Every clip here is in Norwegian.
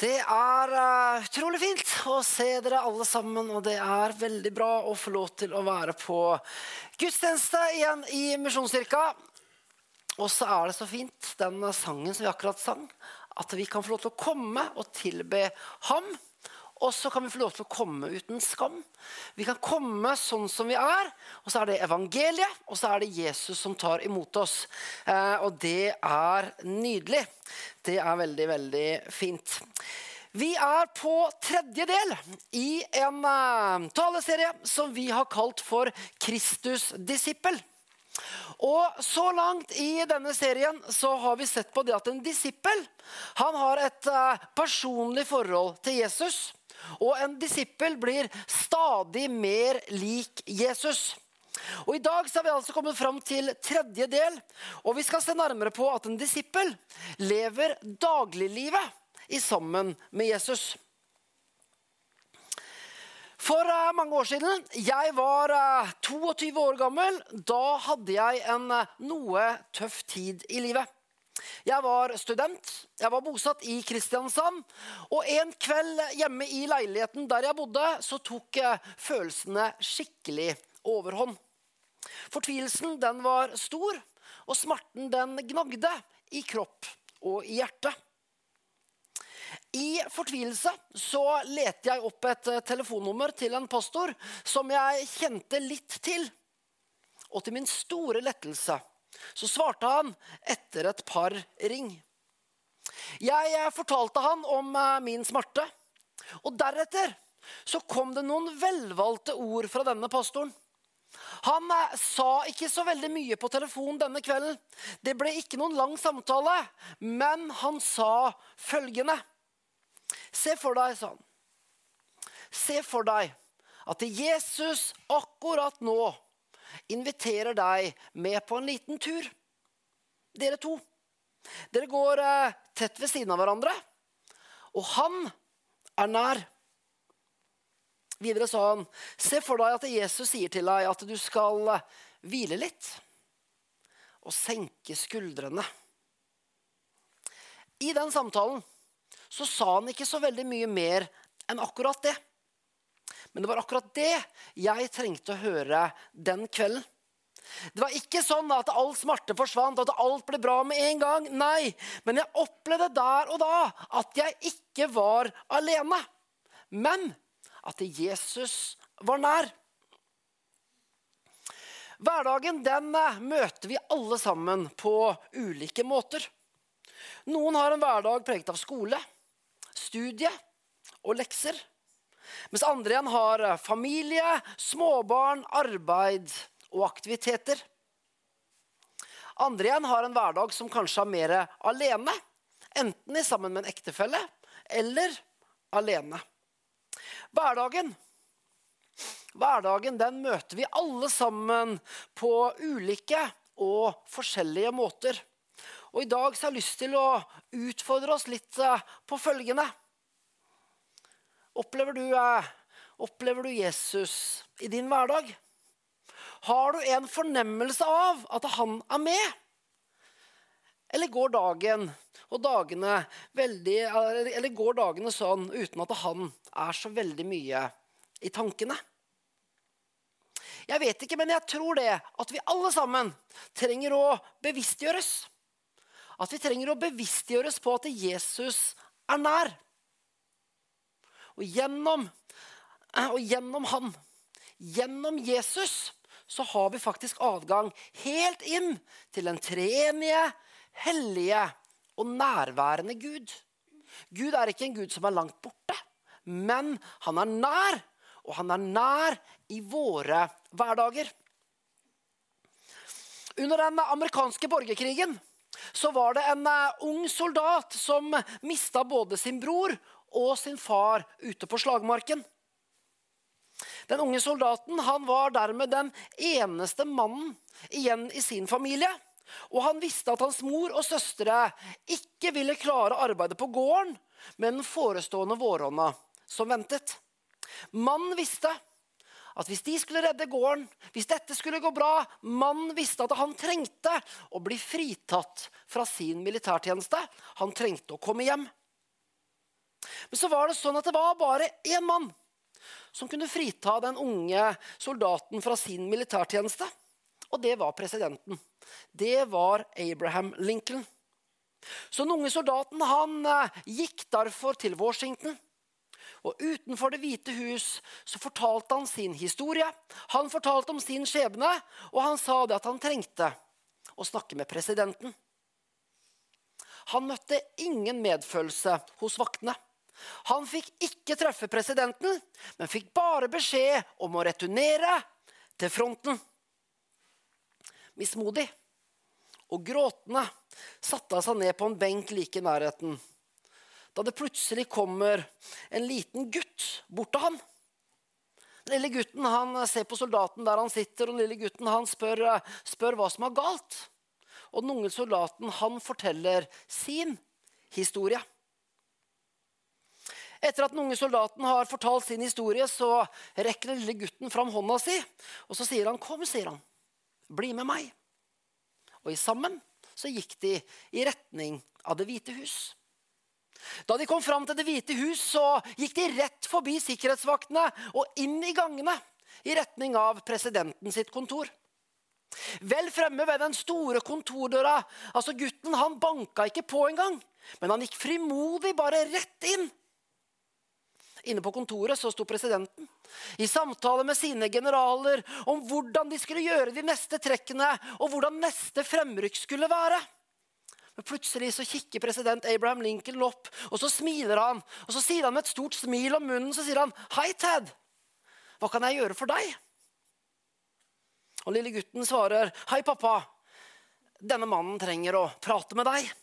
Det utrolig fint å se dere alle sammen, og det veldig bra å få lov til å være på gudstjeneste igjen i Misjonskirka. Og så det så fint, den sangen som vi akkurat sang, at vi kan få lov til å komme og tilbe ham. Og så kan vi få lov til å komme uten skam. Vi kan komme sånn som vi og så det evangeliet, og så det Jesus som tar imot oss. Og det nydelig. Det veldig, veldig fint. Vi på tredje del i en taleserie som vi har kalt for Kristus disippel. Og så langt i denne serien så har vi sett på det at en disippel, han har et personlig forhold til Jesus. Og en disippel blir stadig mer lik Jesus. Og i dag så vi altså kommet fram til tredje del, og vi skal se nærmere på at en disippel lever dagliglivet i sammen med Jesus. For mange år siden, jeg var 22 år gammel, da hadde jeg en noe tøff tid i livet. Jeg var student, jeg var bosatt i Kristiansand, og en kveld hjemme i leiligheten der jeg bodde, så tok følelsene skikkelig overhånd. Fortvilelsen den var stor, og smerten den gnagde i kropp og i hjerte. I fortvilelse så lette jeg opp et telefonnummer til en pastor som jeg kjente litt til, og til min store lettelse så svarte han etter et par ring. Jeg fortalte han om min smerte, og deretter så kom det noen velvalgte ord fra denne pastoren. Han sa ikke så veldig mye på telefon denne kvelden. Det ble ikke noen lang samtale, men han sa følgende. Se for deg, sa han. Se for deg at Jesus akkurat nå inviterer deg med på en liten tur. Dere to. Dere går tett ved siden av hverandre, og han nær. Videre sa han, se for deg at Jesus sier til deg at du skal hvile litt og senke skuldrene. I den samtalen så sa han ikke så veldig mye mer enn akkurat det. Men det var akkurat det jeg trengte å høre den kvelden. Det var ikke sånn at all smerte forsvant, at alt ble bra med en gang. Nei, men jeg opplevde der og da at jeg ikke var alene. Men at Jesus var nær. Hverdagen den møter vi alle sammen på ulike måter. Noen har en hverdag preget av skole, studie og lekser. Mens andre igjen har familie, småbarn, arbeid og aktiviteter. Andre igjen har en hverdag som kanskje mer alene, enten sammen med en ektefelle eller alene. Hverdagen den møter vi alle sammen på ulike og forskjellige måter. Og i dag så har jeg lyst til å utfordre oss litt på følgende. Opplever du Jesus i din hverdag? Har du en fornemmelse av at han med? Eller går dagene sånn uten at han så veldig mye i tankene? Jeg vet ikke, men jeg tror det at vi alle sammen trenger å bevisstgjøres. At vi trenger å bevisstgjøres på at Jesus nær. Og gjennom han, gjennom Jesus, så har vi faktisk adgang helt inn til den treenige, hellige og nærværende Gud. Gud ikke en Gud som langt borte, men han nær, og han nær i våre hverdager. Under den amerikanske borgerkrigen så var det en ung soldat som mistet både sin bror og sin far ute på slagmarken. Den unge soldaten, han var dermed den eneste mannen igjen i sin familie, og han visste at hans mor og søstre ikke ville klare arbeidet på gården med den forestående våronna som ventet. Mannen visste at hvis de skulle redde gården, hvis dette skulle gå bra, mannen visste at han trengte å bli fritatt fra sin militærtjeneste. Han trengte å komme hjem. Men så var det sånn at det var bare en mann som kunne frita den unge soldaten fra sin militærtjeneste. Og det var presidenten. Det var Abraham Lincoln. Så den unge soldaten han gikk derfor til Washington. Og utenfor Det hvite hus så fortalte han sin historie. Han fortalte om sin skjebne, og han sa det at han trengte å snakke med presidenten. Han møtte ingen medfølelse hos vaktene. Han fikk ikke treffe presidenten, men fikk bare beskjed om å returnere til fronten. Mismodig og gråtende satte han seg ned på en benk like i nærheten, da det plutselig kommer en liten gutt bort til han. Den lille gutten han ser på soldaten der han sitter, og den lille gutten han spør hva som er galt. Og den unge soldaten han forteller sin historie. Etter at den unge soldaten har fortalt sin historie, så rekker den lille gutten fram hånda si, og så sier han, kom, sier han, bli med meg. Og sammen så gikk de i retning av Det hvite hus. Da de kom fram til Det hvite hus, så gikk de rett forbi sikkerhetsvaktene og inn i gangene i retning av presidenten sitt kontor. Vel fremme ved den store kontordøra, altså gutten han banka ikke på en gang, men han gikk frimodig bare rett inn. Inne på kontoret så sto presidenten i samtale med sine generaler om hvordan de skulle gjøre de neste trekkene og hvordan neste fremrykk skulle være. Men plutselig så kikker president Abraham Lincoln opp, og så smiler han, og så sier han med et stort smil om munnen, så sier han, «Hei Ted, hva kan jeg gjøre for deg?» Og lille gutten svarer, «Hei pappa, denne mannen trenger å prate med deg.»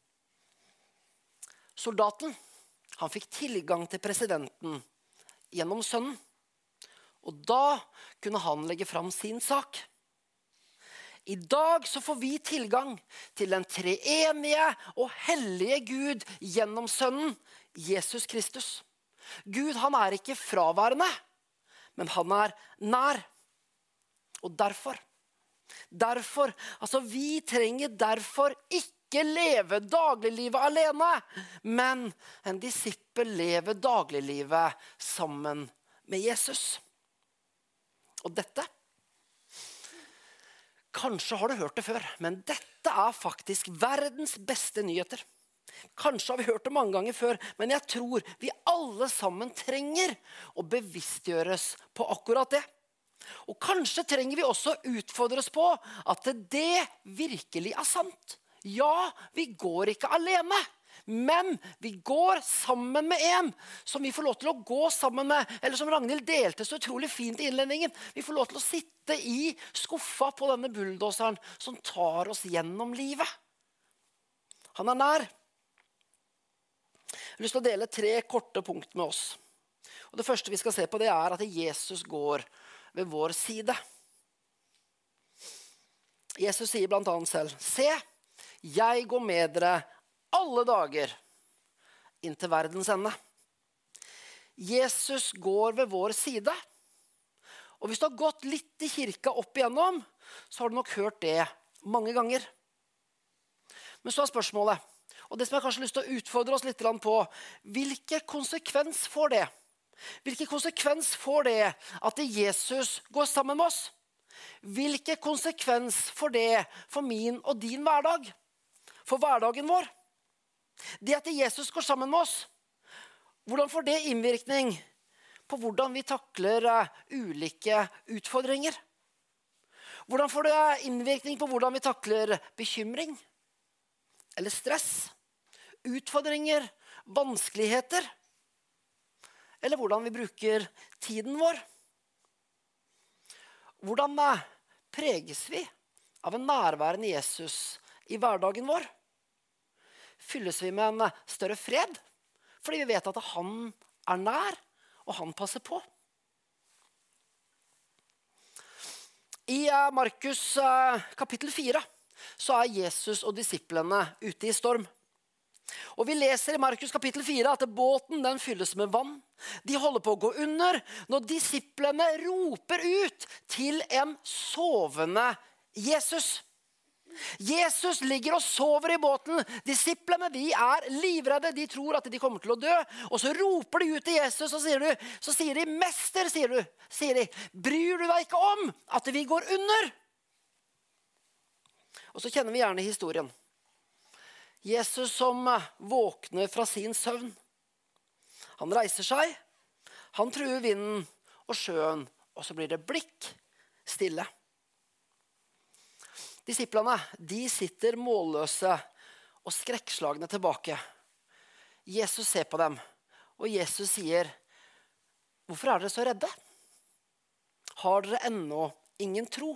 Soldaten, han fikk tilgang til presidenten gjennom sønnen, og da kunne han legge fram sin sak. I dag så får vi tilgang til den treenige og hellige Gud gjennom sønnen, Jesus Kristus. Gud, han er ikke fraværende, men han er nær. Og derfor, vi trenger derfor ikke leve dagliglivet alene, men en disippel lever dagliglivet sammen med Jesus. Og dette, kanskje har du hørt det før, men dette er faktisk verdens beste nyheter. Kanskje har vi hørt det mange ganger før, men jeg tror vi alle sammen trenger å bevisstgjøres på akkurat det. Og kanskje trenger vi også utfordres på at det virkelig er sant. Ja, vi går ikke alene, men vi går sammen med en som vi får lov til å gå sammen med, eller som Ragnhild delte så utrolig fint i innledningen. Vi får lov til å sitte i skuffa på denne bulldoseren som tar oss gjennom livet. Han er nær. Jeg har lyst til å dele 3 korte punkt med oss. Og det første vi skal se på det er at Jesus går ved vår side. Jesus sier blant annet selv, «Se, jeg går med dere alle dager inn til verdens ende.» Jesus går ved vår side. Og hvis du har gått litt i kirka opp igjennom, så har du nok hørt det mange ganger. Men så er spørsmålet, og det som jeg kanskje har lyst til å utfordre oss litt på, hvilke konsekvens får det? Hvilke konsekvens får det at Jesus går sammen med oss? Hvilke konsekvens får det for min og din hverdag? For hverdagen vår? Det at Jesus går sammen med oss, hvordan får det innvirkning på hvordan vi takler ulike utfordringer? Hvordan får det innvirkning på hvordan vi takler bekymring? Eller stress? Utfordringer? Vanskeligheter? Eller hvordan vi bruker tiden vår? Hvordan preges vi av en nærværende Jesus i hverdagen vår? Fylles vi med en større fred? Fordi vi vet at han er nær, og han passer på. I Markus kapittel 4 så er Jesus og disiplene ute i storm. Og vi leser i Markus kapittel 4 at båten den fylles med vann. De holder på å gå under når disiplene roper ut til en sovende Jesus. Jesus ligger og sover i båten. Disiplene, de livredde. De tror at de kommer til å dø. Og så roper de ut til Jesus, og så sier de, «Mester», sier de, «bryr du deg ikke om at vi går under?» Og så kjenner vi gjerne historien. Jesus som våkner fra sin søvn. Han reiser seg, han truer vinden og sjøen, og så blir det blikk stille. Disiplene, de sitter målløse og skrekkslagne tilbake. Jesus ser på dem, og Jesus sier, «Hvorfor dere så redde? Har dere ennå ingen tro?»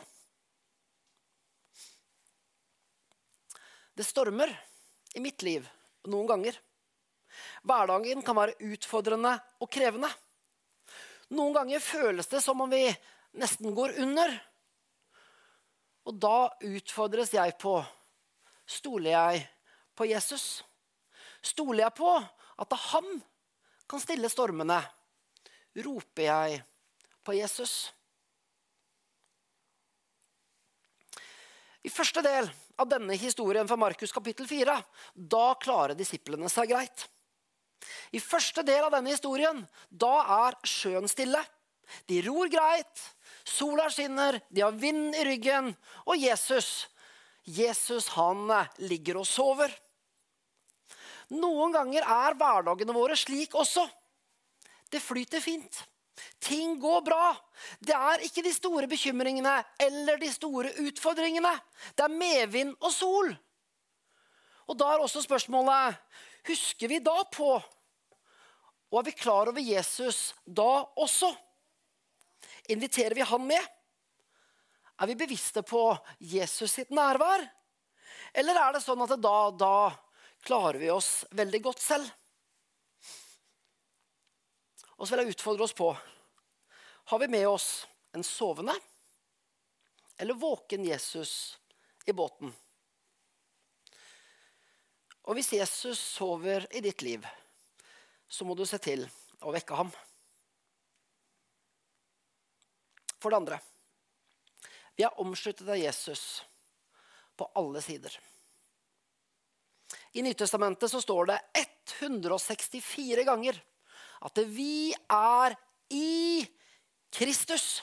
Det stormer i mitt liv noen ganger. Hverdagen kan være utfordrende og krevende. Noen ganger føles det som om vi nesten går under. Og da utfordres jeg på, stoler jeg på Jesus? Stoler jeg på at han kan stille stormene? Roper jeg på Jesus? I første del av denne historien fra Markus kapittel 4, da klarer disiplene seg greit. I første del av denne historien, da sjøen stille. De ror greit, sola skinner, de har vind i ryggen, og Jesus han ligger og sover. Noen ganger hverdagene våre slik også. Det flyter fint. Ting går bra. Det ikke de store bekymringene eller de store utfordringene. Det medvind og sol. Og da også spørsmålet, husker vi da på? Og vi klar over Jesus da også? Inviterer vi han med? Vi bevisste på Jesus sitt nærvær? Eller det sånn at da klarer vi oss veldig godt selv? Og så vil jeg utfordre oss på, har vi med oss en sovende eller våken Jesus i båten? Og hvis Jesus sover i ditt liv, så må du se til å vekke ham. For det andre, vi omsluttet av Jesus på alle sider. I Nytestamentet så står det 164 ganger at vi i Kristus.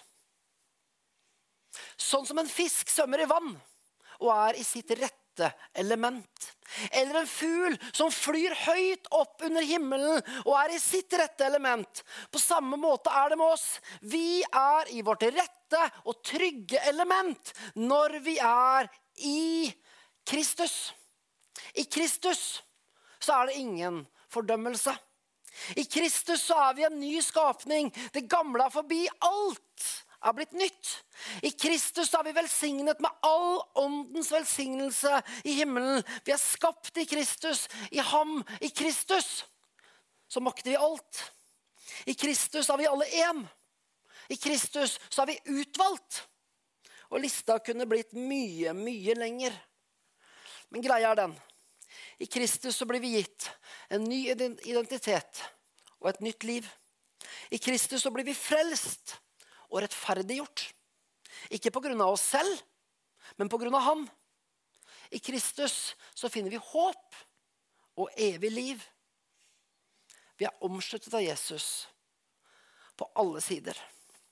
Sånn som en fisk svømmer i vann og i sitt rette element. Eller en fugl som flyr høyt opp under himmelen og i sitt rette element. På samme måte det med oss. Vi i vårt rette og trygge element når vi i Kristus. I Kristus så det ingen fordømmelse. I Kristus så vi en ny skapning. Det gamle forbi. Alt blitt nytt. I Kristus så vi velsignet med all åndens velsignelse i himmelen. Vi skapt i Kristus. I ham, i Kristus, så makter vi alt. I Kristus vi alle en. I Kristus så vi utvalgt. Og lista kunne blitt mye, mye lenger. Men greia den. I Kristus så blir vi gitt en ny identitet og et nytt liv. I Kristus så blir vi frelst og rettferdiggjort. Ikke på grunn av oss selv, men på grunn av han. I Kristus så finner vi håp og evig liv. Vi omsluttet av Jesus på alle sider.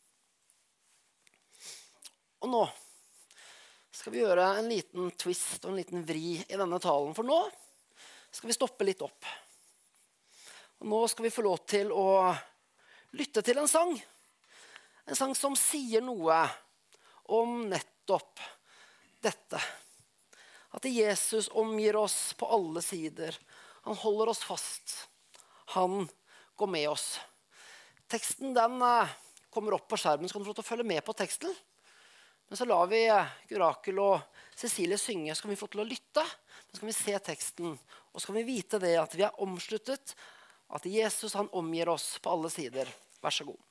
Og nå skal vi gjøre en liten twist og en liten vri i denne talen. For nå skal vi stoppe litt opp. Og nå skal vi få lov til å lytte til en sang. En sang som sier noe om nettopp dette. At Jesus omgir oss på alle sider. Han holder oss fast. Han går med oss. Teksten den kommer opp på skjermen, så kan du få lov til å følge med på teksten. Men så lar vi Gurakel og Cecilie synge, så kan vi få til å lytte. Så kan vi se teksten, og så kan vi vite det at vi omsluttet, at Jesus han omgir oss på alle sider. Vær så god.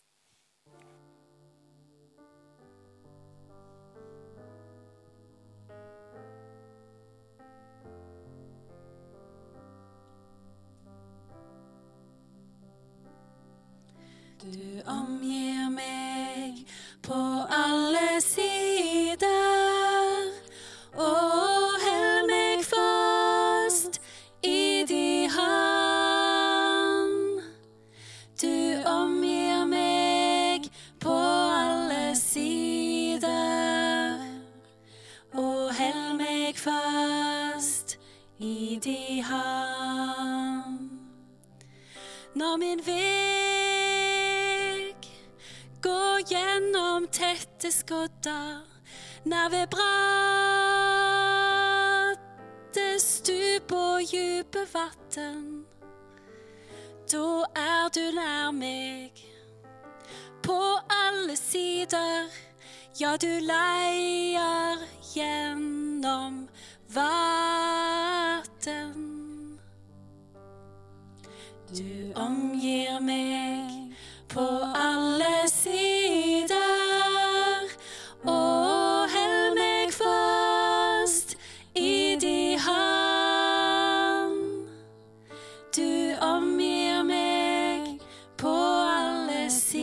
Du omgir meg på alle sider, og Når min veg går gjennom tette skodder, nær ved bratte stup og dype vatten, da du nær meg på alle sider. Ja, du leier gjennom vatten. Du omgir meg på alle sider og held meg fast i din hand. Du omgir meg på alle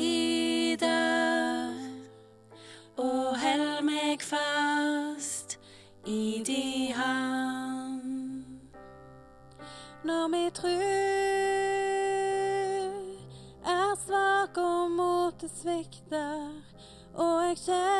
sider og held meg fast i din hand. Når vi tror svak og motet svikter, og jeg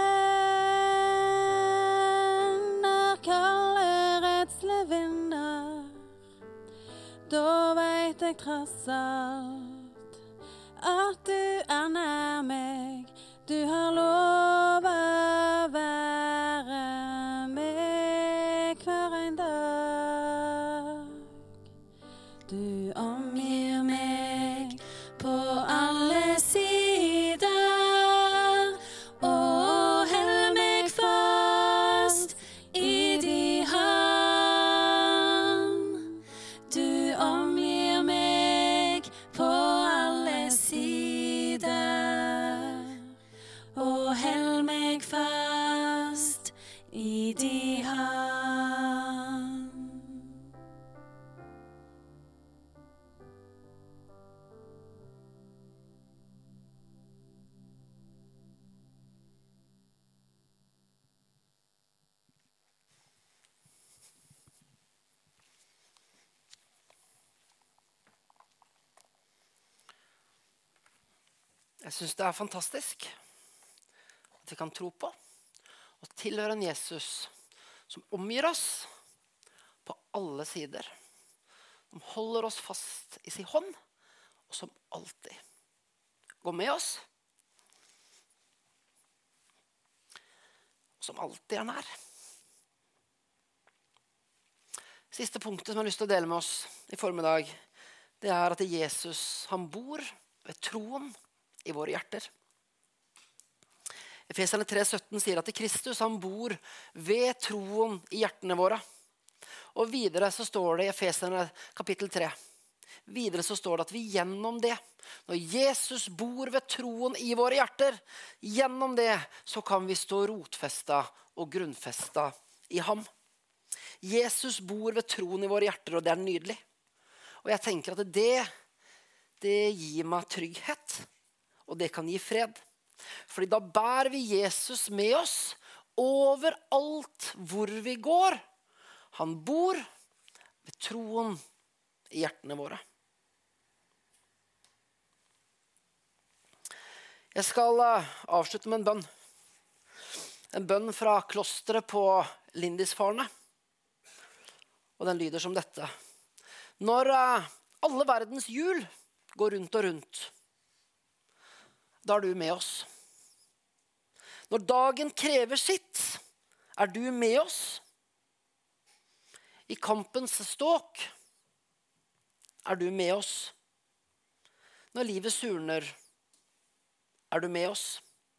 kjenner kalde redsle vinder, da vet jeg tross alt at du nær meg. Du har lovet være meg hver en dag. Du omgir meg på alle sider og held meg fast i din hand. Du omgir meg på alle sider og held meg fast i din hand. Jeg synes det fantastisk at vi kan tro på og tilhøre en Jesus som omgir oss på alle sider. Som holder oss fast i sin hånd, og som alltid går med oss. Og som alltid nær. Siste punktet som jeg har lyst til å dele med oss i formiddag, det at Jesus, han bor ved troen i våre hjerter. Efeserne 3,17 sier at Kristus, han bor ved troen i hjertene våre. Og videre så står det i Efeserne kapittel 3. Videre så står det at vi gjennom det, når Jesus bor ved troen i våre hjerter, gjennom det så kan vi stå rotfesta og grunnfesta i ham. Jesus bor ved troen i våre hjerter, og det nydelig. Og jeg tenker at det gir meg trygghet, og det kan gi fred. Fordi da bærer vi Jesus med oss overalt hvor vi går. Han bor ved troen i hjertene våre. Jeg skal avslutte med en bønn. En bønn fra klosteret på Lindisfarne. Og den lyder som dette. Når alle verdens hjul går rundt og rundt, da du med oss. Når dagen krever sitt, du med oss. I kampens ståk du med oss. Når livet surner, du med oss.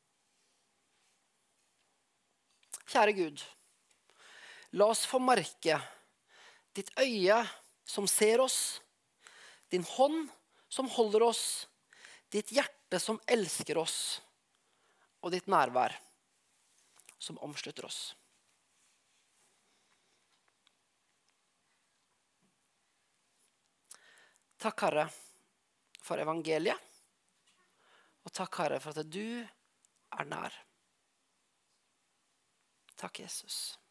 Kjære Gud, la oss få merke ditt øye som ser oss, din hånd som holder oss, ditt hjerte som elsker oss, og ditt nærvær som omslutter oss. Takk, Herre, for evangeliet, og takk, Herre, for at du nær. Takk, Jesus.